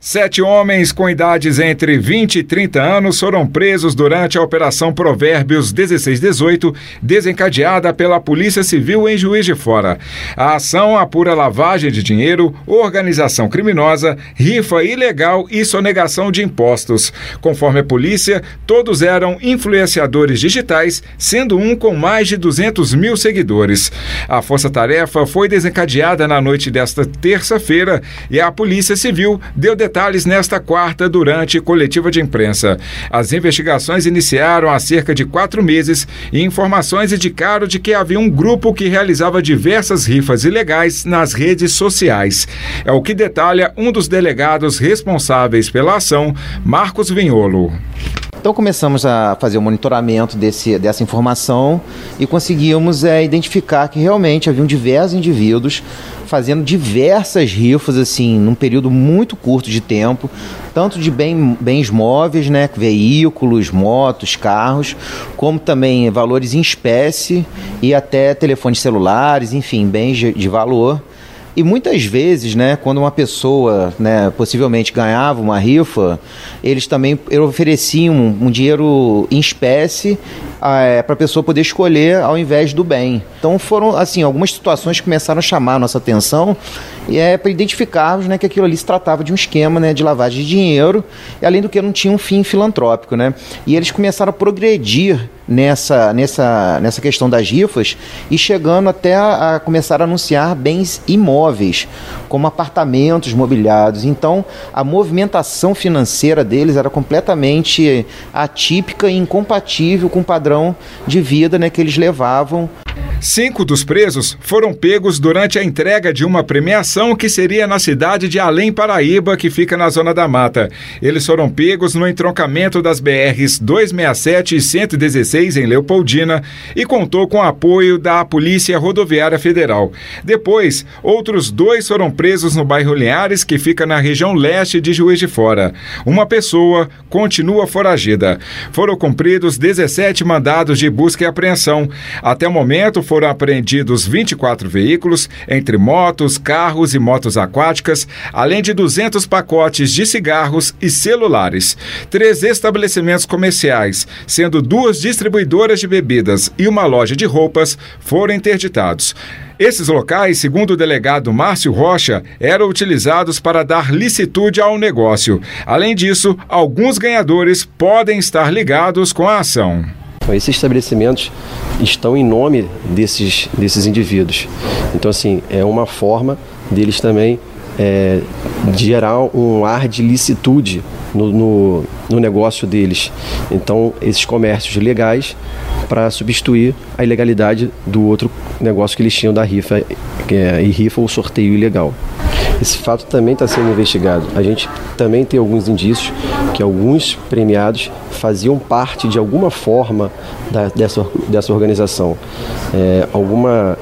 7 homens com idades entre 20 e 30 anos foram presos durante a Operação Provérbios 1618, desencadeada pela Polícia Civil em Juiz de Fora. A ação apura lavagem de dinheiro, organização criminosa, rifa ilegal e sonegação de impostos. Conforme a polícia, todos eram influenciadores digitais, sendo um com mais de 200 mil seguidores. A força-tarefa foi desencadeada na noite desta terça-feira e a Polícia Civil deu detalhes nesta quarta durante coletiva de imprensa. As investigações iniciaram há cerca de 4 meses e informações indicaram de que havia um grupo que realizava diversas rifas ilegais nas redes sociais. É o que detalha um dos delegados responsáveis pela ação, Marcos Vinholo. Então começamos a fazer o monitoramento dessa informação e conseguimos identificar que realmente haviam diversos indivíduos fazendo diversas rifas assim, num período muito curto de tempo, tanto de bens móveis, né, veículos, motos, carros, como também valores em espécie e até telefones celulares, enfim, bens de valor. E muitas vezes, né, quando uma pessoa, né, possivelmente ganhava uma rifa, eles também ofereciam um dinheiro em espécie para a pessoa poder escolher ao invés do bem. Então foram assim, algumas situações que começaram a chamar a nossa atenção e para identificarmos, né, que aquilo ali se tratava de um esquema, né, de lavagem de dinheiro, e além do que não tinha um fim filantrópico, né? E eles começaram a progredir nessa questão das rifas e chegando até a começar a anunciar bens imóveis, como apartamentos mobiliados. Então, a movimentação financeira deles era completamente atípica e incompatível com o padrão de vida, né, que eles levavam. 5 dos presos foram pegos durante a entrega de uma premiação que seria na cidade de Além Paraíba, que fica na Zona da Mata. Eles foram pegos no entroncamento das BRs 267 e 116 em Leopoldina e contou com o apoio da Polícia Rodoviária Federal. Depois, outros 2 foram presos no bairro Linhares, que fica na região leste de Juiz de Fora. Uma pessoa continua foragida. Foram cumpridos 17 mandados de busca e apreensão. Até o momento, foram apreendidos 24 veículos, entre motos, carros e motos aquáticas, além de 200 pacotes de cigarros e celulares. 3 estabelecimentos comerciais, sendo 2 distribuidoras de bebidas e uma loja de roupas, foram interditados. Esses locais, segundo o delegado Márcio Rocha, eram utilizados para dar licitude ao negócio. Além disso, alguns ganhadores podem estar ligados com a ação. Esses estabelecimentos estão em nome desses indivíduos. Então, assim, é uma forma deles também de gerar um ar de licitude no negócio deles. Então, esses comércios legais para substituir a ilegalidade do outro negócio que eles tinham da rifa, rifa ou sorteio ilegal. Esse fato também está sendo investigado. A gente também tem alguns indícios que alguns premiados faziam parte de alguma forma dessa organização. Alguma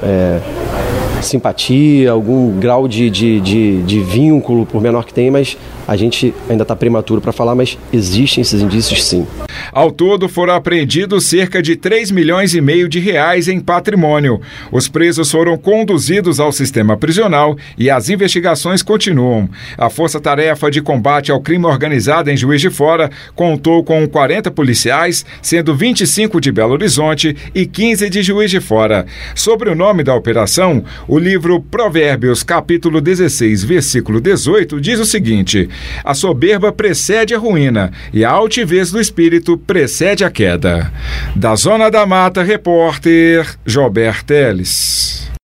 simpatia, algum grau de vínculo, por menor que tenha, mas a gente ainda está prematuro para falar, mas existem esses indícios sim. Ao todo foram apreendidos cerca de 3,5 milhões de reais em patrimônio. Os presos foram conduzidos ao sistema prisional e as investigações continuam. A Força-Tarefa de Combate ao Crime Organizado em Juiz de Fora contou com 40 policiais, sendo 25 de Belo Horizonte e 15 de Juiz de Fora. Sobre o nome da operação, o livro Provérbios, capítulo 16, versículo 18, diz o seguinte: a soberba precede a ruína e a altivez do espírito precede a queda. Da Zona da Mata, repórter Jober Teles.